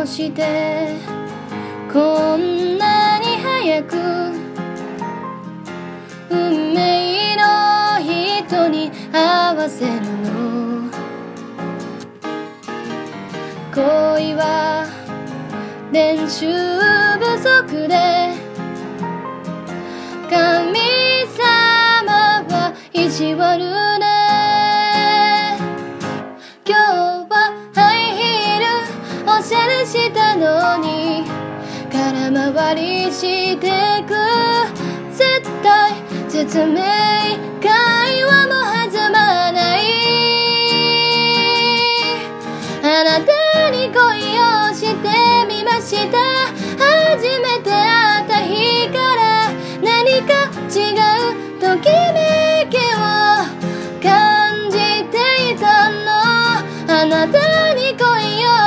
してこんなに早く運命の人に合わせるの。恋は練習不足で神様は意地悪ね。今日はハイヒールおしゃれしたのに空回りしてく。絶対説明会話も弾まない。あなたに恋をしてみました。初めて会った日から何か違うときめきを感じていたの。あなたに恋を